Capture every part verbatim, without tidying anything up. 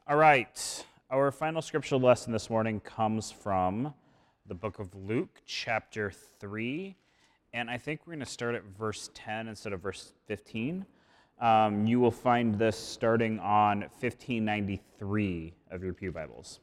All right, our final scriptural lesson this morning comes from the book of Luke, chapter three, and I think we're going to start at verse ten instead of verse fifteen. Um, you will find this starting on fifteen ninety-three of your Pew Bibles.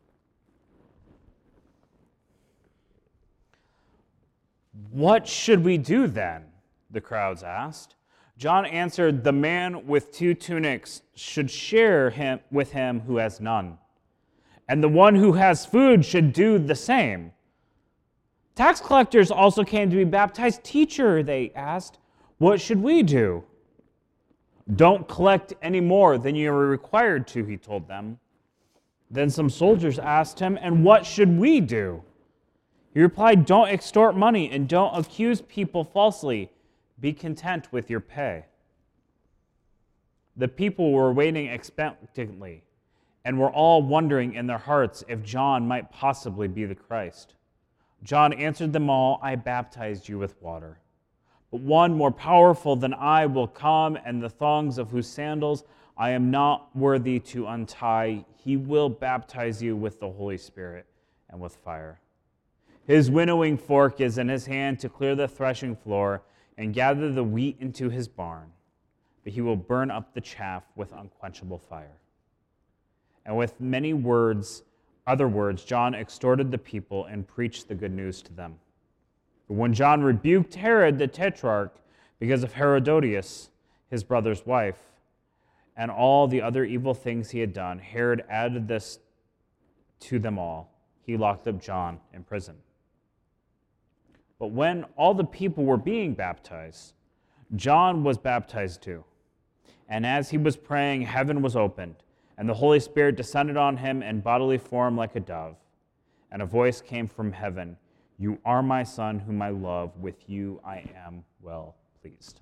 "What should we do then?" the crowds asked. John answered, "The man with two tunics should share him with him who has none, and the one who has food should do the same." "Tax collectors also came to be baptized. Teacher," they asked, "what should we do?" "Don't collect any more than you are required to," he told them. Then some soldiers asked him, "And what should we do?" He replied, "Don't extort money and don't accuse people falsely. Be content with your pay." The people were waiting expectantly and were all wondering in their hearts if John might possibly be the Christ. John answered them all, "I baptized you with water, but one more powerful than I will come, and the thongs of whose sandals I am not worthy to untie. He will baptize you with the Holy Spirit and with fire. His winnowing fork is in his hand to clear the threshing floor and gather the wheat into his barn, but he will burn up the chaff with unquenchable fire." And with many words, other words, John exhorted the people and preached the good news to them. But when John rebuked Herod the Tetrarch because of Herodias, his brother's wife, and all the other evil things he had done, Herod added this to them all. He locked up John in prison. But when all the people were being baptized, John was baptized too. And as he was praying, heaven was opened, and the Holy Spirit descended on him in bodily form like a dove. And a voice came from heaven, "You are my Son, whom I love. With you I am well pleased."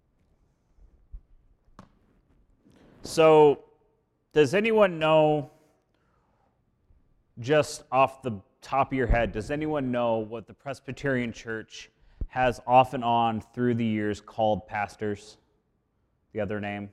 So, does anyone know, just off the top of your head, does anyone know what the Presbyterian Church has off and on through the years called pastors? The other name?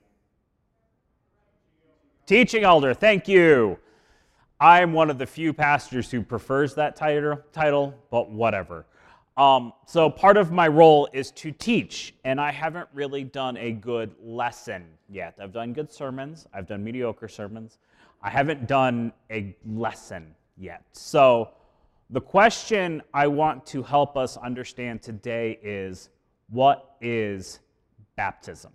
Teaching elder, thank you. I'm one of the few pastors who prefers that title, but whatever. Um, so part of my role is to teach, and I haven't really done a good lesson yet. I've done good sermons. I've done mediocre sermons. I haven't done a lesson yet. So the question I want to help us understand today is, what is baptism?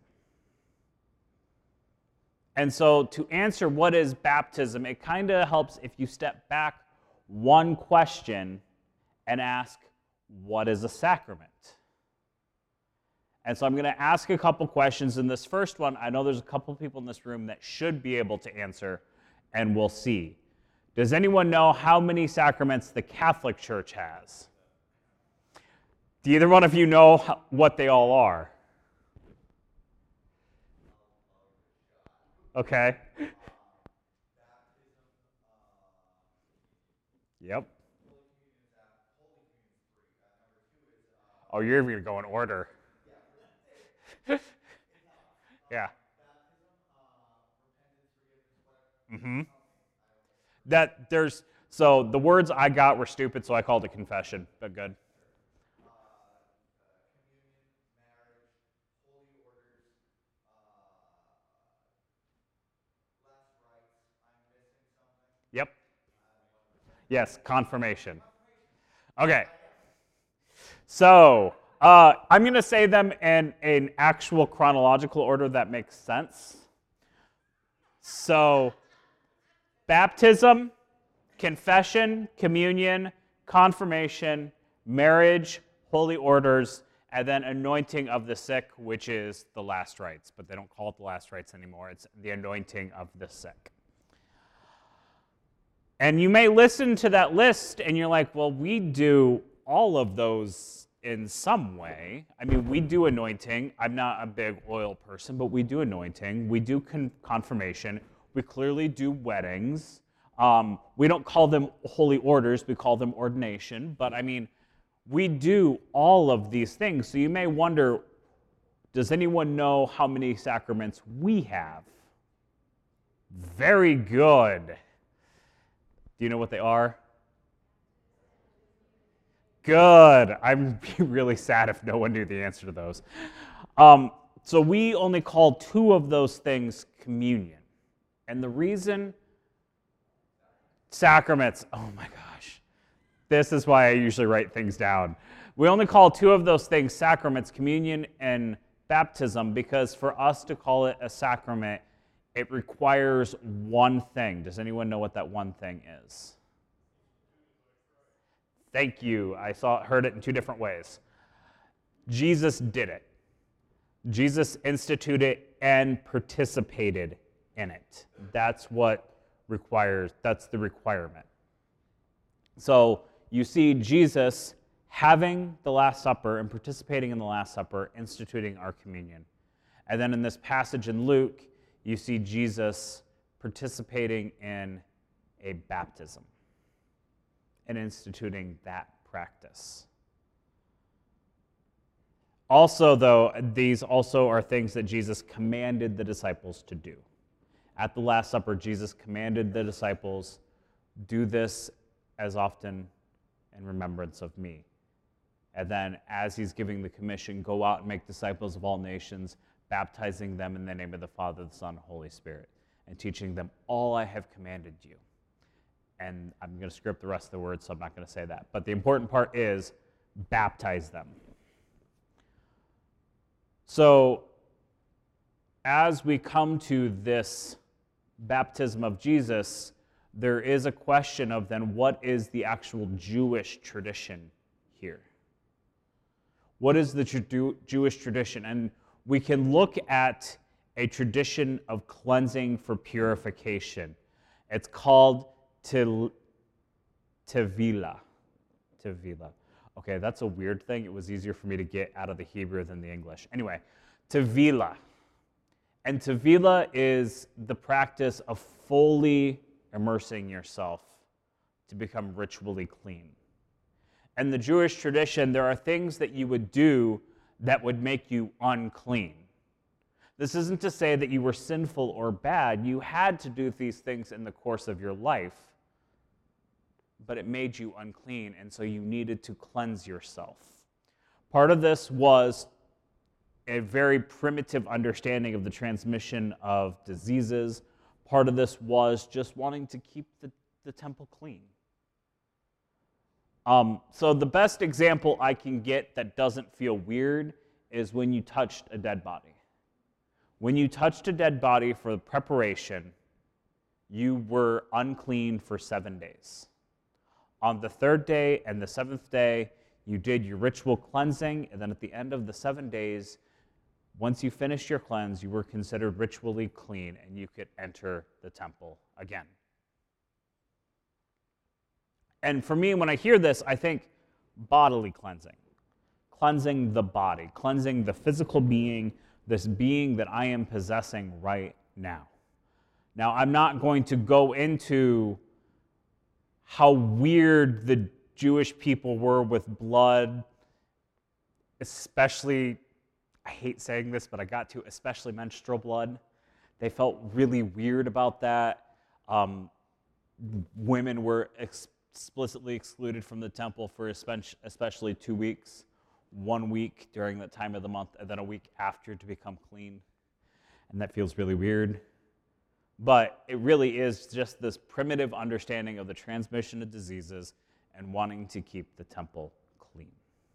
And so to answer what is baptism, it kind of helps if you step back one question and ask, what is a sacrament? And so I'm going to ask a couple questions. In this first one, I know there's a couple people in this room that should be able to answer, and we'll see. Does anyone know how many sacraments the Catholic Church has? Do either one of you know what they all are? Okay. Yep. Oh, you're going to go in order. Yeah. Mm-hmm. That there's so the words I got were stupid, so I called it confession, but good. Yep. Yes, confirmation. Okay. So uh, I'm going to say them in an actual chronological order that makes sense. So baptism, confession, communion, confirmation, marriage, holy orders, and then anointing of the sick, which is the last rites. But they don't call it the last rites anymore. It's the anointing of the sick. And you may listen to that list and you're like, well, we do all of those in some way. I mean, we do anointing. I'm not a big oil person, but we do anointing. We do con- confirmation. We clearly do weddings. Um, we don't call them holy orders. We call them ordination. But I mean, we do all of these things. So you may wonder, does anyone know how many sacraments we have? Very good. Do you know what they are? Good. I'm really sad if no one knew the answer to those. Um, so we only call two of those things communion. And the reason, sacraments, oh my gosh. This is why I usually write things down. We only call two of those things sacraments, communion and baptism, because for us to call it a sacrament, it requires one thing. Does anyone know what that one thing is? Thank you. I saw heard it in two different ways. Jesus did it. Jesus instituted and participated in it. That's what requires, that's the requirement. So you see Jesus having the Last Supper and participating in the Last Supper, instituting our communion. And then in this passage in Luke, you see Jesus participating in a baptism and instituting that practice. Also, though, these also are things that Jesus commanded the disciples to do. At the Last Supper, Jesus commanded the disciples, do this as often in remembrance of me. And then as he's giving the commission, go out and make disciples of all nations, baptizing them in the name of the Father, the Son, and Holy Spirit, and teaching them all I have commanded you. And I'm going to script the rest of the words, so I'm not going to say that. But the important part is baptize them. So as we come to this baptism of Jesus, there is a question of then what is the actual Jewish tradition here? What is the Jew- Jewish tradition? And we can look at a tradition of cleansing for purification. It's called Til, Tevila. Tevila. Okay, that's a weird thing. It was easier for me to get out of the Hebrew than the English. Anyway, Tevila. And Tevila is the practice of fully immersing yourself to become ritually clean. In the Jewish tradition, there are things that you would do that would make you unclean. This isn't to say that you were sinful or bad. You had to do these things in the course of your life, but it made you unclean, and so you needed to cleanse yourself. Part of this was a very primitive understanding of the transmission of diseases. Part of this was just wanting to keep the, the temple clean. Um, so the best example I can get that doesn't feel weird is when you touched a dead body. When you touched a dead body for the preparation, you were unclean for seven days. On the third day and the seventh day, you did your ritual cleansing, and then at the end of the seven days, once you finished your cleanse, you were considered ritually clean, and you could enter the temple again. And for me, when I hear this, I think bodily cleansing. Cleansing the body, cleansing the physical being, this being that I am possessing right now. Now, I'm not going to go into how weird the Jewish people were with blood, especially, I hate saying this, but I got to, especially menstrual blood. They felt really weird about that. Um, women were ex- explicitly excluded from the temple for especially two weeks, one week during that time of the month, and then a week after to become clean. And that feels really weird. But it really is just this primitive understanding of the transmission of diseases and wanting to keep the temple clean.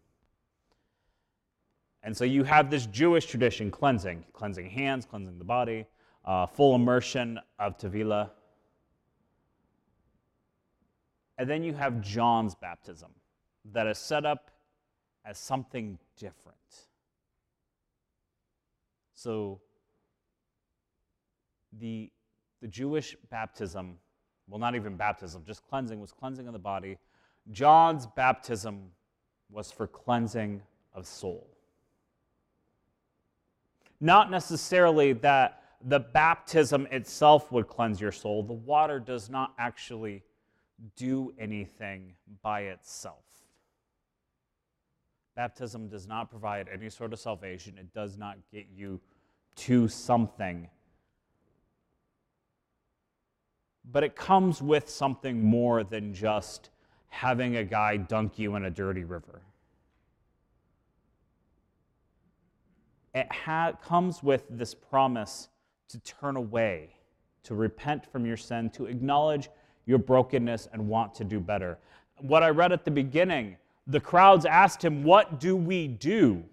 And so you have this Jewish tradition, cleansing, cleansing hands, cleansing the body, uh, full immersion of Tevila. And then you have John's baptism that is set up as something different. So the, the Jewish baptism, well, not even baptism, just cleansing, was cleansing of the body. John's baptism was for cleansing of soul. Not necessarily that the baptism itself would cleanse your soul. The water does not actually do anything by itself. Baptism does not provide any sort of salvation. It does not get you to something. but it comes with something more than just having a guy dunk you in a dirty river. It ha- comes with this promise to turn away, to repent from your sin, to acknowledge your brokenness and want to do better. What I read at the beginning, the crowds asked him, "What do we do?"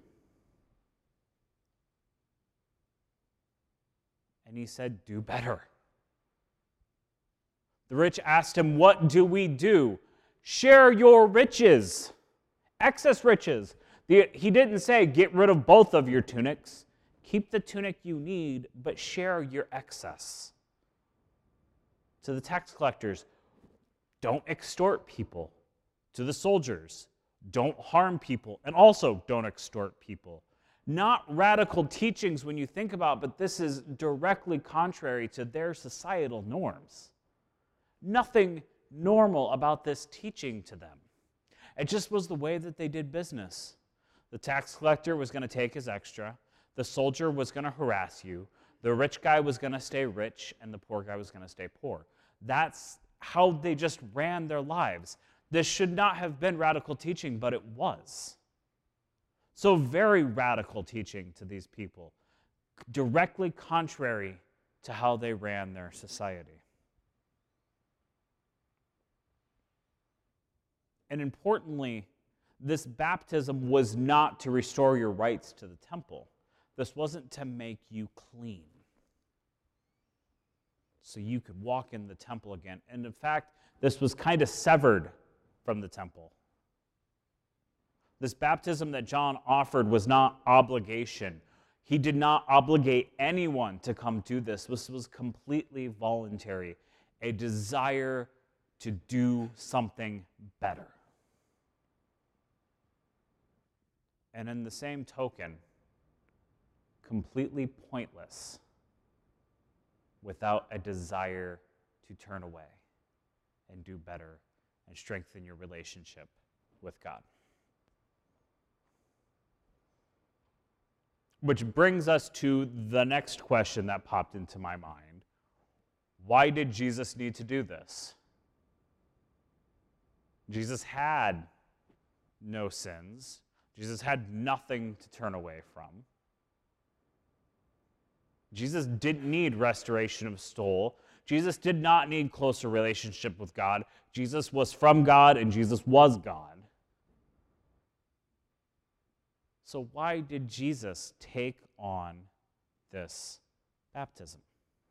And he said, "Do better." The rich asked him, "What do we do?" Share your riches, excess riches. The, he didn't say, "Get rid of both of your tunics. Keep the tunic you need, but share your excess." To the tax collectors, don't extort people. To the soldiers, don't harm people, and also don't extort people. Not radical teachings when you think about it, but this is directly contrary to their societal norms. Nothing normal about this teaching to them. It just was the way that they did business. The tax collector was going to take his extra. The soldier was going to harass you. The rich guy was going to stay rich, and the poor guy was going to stay poor. That's how they just ran their lives. This should not have been radical teaching, but it was. So very radical teaching to these people, directly contrary to how they ran their society. And importantly, this baptism was not to restore your rights to the temple. This wasn't to make you clean, so you could walk in the temple again. And in fact, this was kind of severed from the temple. This baptism that John offered was not obligation. He did not obligate anyone to come do this. This was completely voluntary, a desire to do something better. And in the same token, completely pointless without a desire to turn away and do better and strengthen your relationship with God. Which brings us to the next question that popped into my mind. Why did Jesus need to do this? Jesus had no sins. Jesus had nothing to turn away from. Jesus didn't need restoration of soul. Jesus did not need closer relationship with God. Jesus was from God and Jesus was God. So why did Jesus take on this baptism?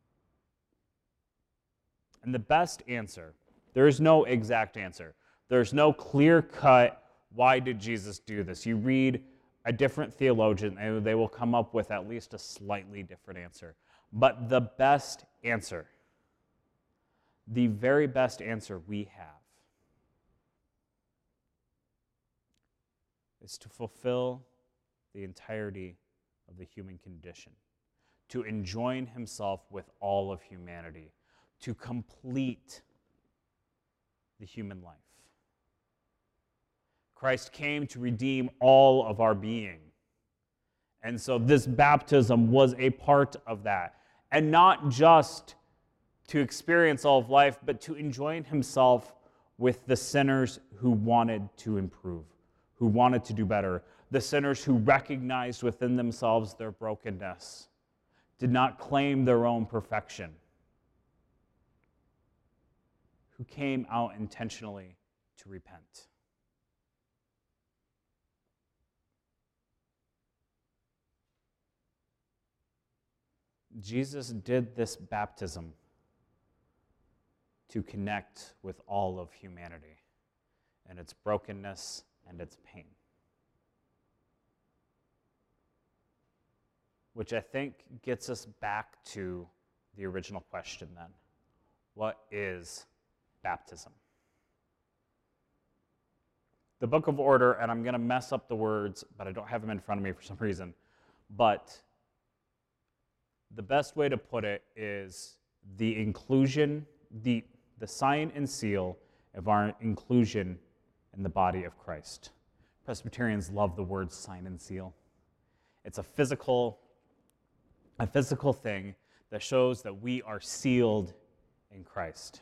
And the best answer, there is no exact answer. There's no clear-cut, why did Jesus do this? You read a different theologian, and they will come up with at least a slightly different answer. But the best answer, the very best answer we have, is to fulfill the entirety of the human condition, to enjoin himself with all of humanity, to complete the human life. Christ came to redeem all of our being. And so this baptism was a part of that. And not just to experience all of life, but to enjoin himself with the sinners who wanted to improve, who wanted to do better, the sinners who recognized within themselves their brokenness, did not claim their own perfection, who came out intentionally to repent. Jesus did this baptism to connect with all of humanity and its brokenness and its pain. Which I think gets us back to the original question then. What is baptism? The Book of Order, and I'm going to mess up the words, but I don't have them in front of me for some reason, but the best way to put it is the inclusion, the, the sign and seal of our inclusion in the body of Christ. Presbyterians love the word sign and seal. It's a physical, a physical thing that shows that we are sealed in Christ.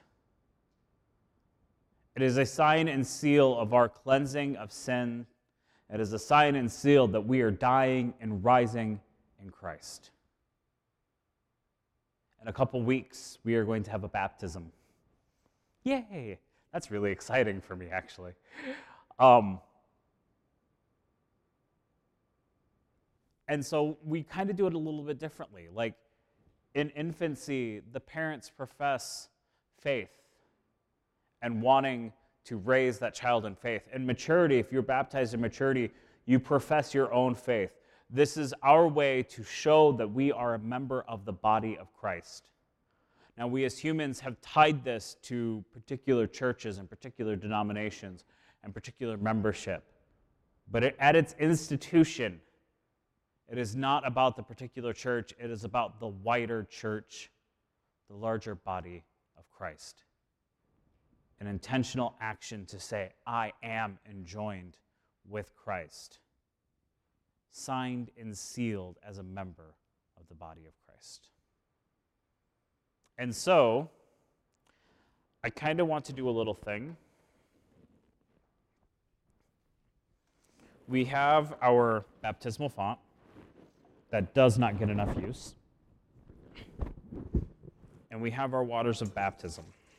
It is a sign and seal of our cleansing of sin. It is a sign and seal that we are dying and rising in Christ. In a couple weeks, we are going to have a baptism. Yay! That's really exciting for me, actually. Um, and so we kind of do it a little bit differently. Like in infancy, the parents profess faith and wanting to raise that child in faith. In maturity, if you're baptized in maturity, you profess your own faith. This is our way to show that we are a member of the body of Christ. Now, we as humans have tied this to particular churches and particular denominations and particular membership. But it, at its institution, it is not about the particular church. It is about the wider church, the larger body of Christ. An intentional action to say, I am enjoined with Christ, signed and sealed as a member of the body of Christ. And so, I kind of want to do a little thing. We have our baptismal font that does not get enough use. And we have our waters of baptism.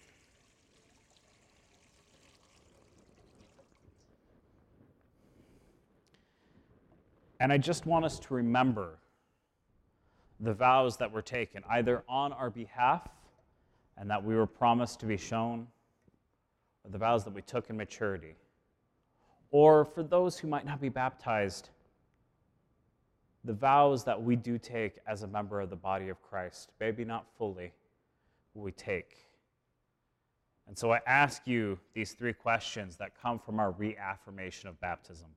And I just want us to remember the vows that were taken, either on our behalf and that we were promised to be shown, or the vows that we took in maturity. Or for those who might not be baptized, the vows that we do take as a member of the body of Christ, maybe not fully, but we take. And so I ask you these three questions that come from our reaffirmation of baptism.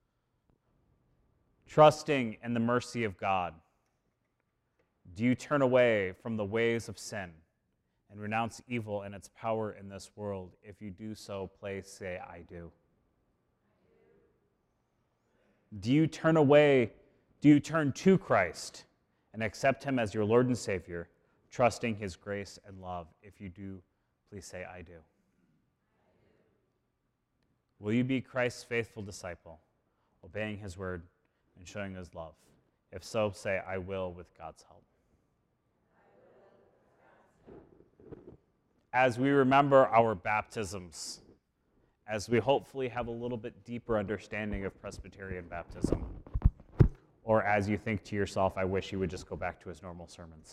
Trusting in the mercy of God, do you turn away from the ways of sin and renounce evil and its power in this world? If you do so, please say, I do. Do you turn away, do you turn to Christ and accept him as your Lord and Savior, trusting his grace and love? If you do, please say, I do. Will you be Christ's faithful disciple, obeying his word and showing his love? If so, say, I will with God's help. As we remember our baptisms, as we hopefully have a little bit deeper understanding of Presbyterian baptism, or as you think to yourself, I wish he would just go back to his normal sermons.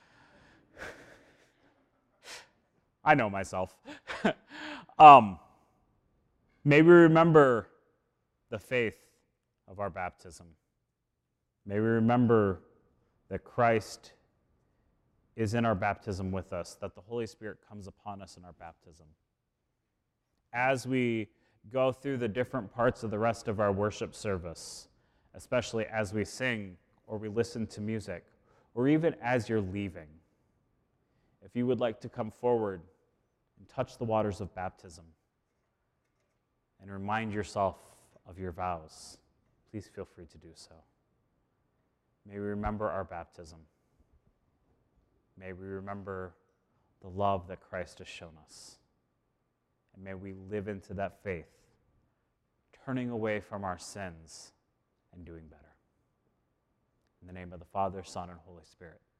I know myself. um, may we remember the faith of our baptism. May we remember that Christ is in our baptism with us, that the Holy Spirit comes upon us in our baptism. As we go through the different parts of the rest of our worship service, especially as we sing or we listen to music, or even as you're leaving, if you would like to come forward and touch the waters of baptism and remind yourself of your vows, please feel free to do so. May we remember our baptism. May we remember the love that Christ has shown us. And may we live into that faith, turning away from our sins and doing better. In the name of the Father, Son, and Holy Spirit.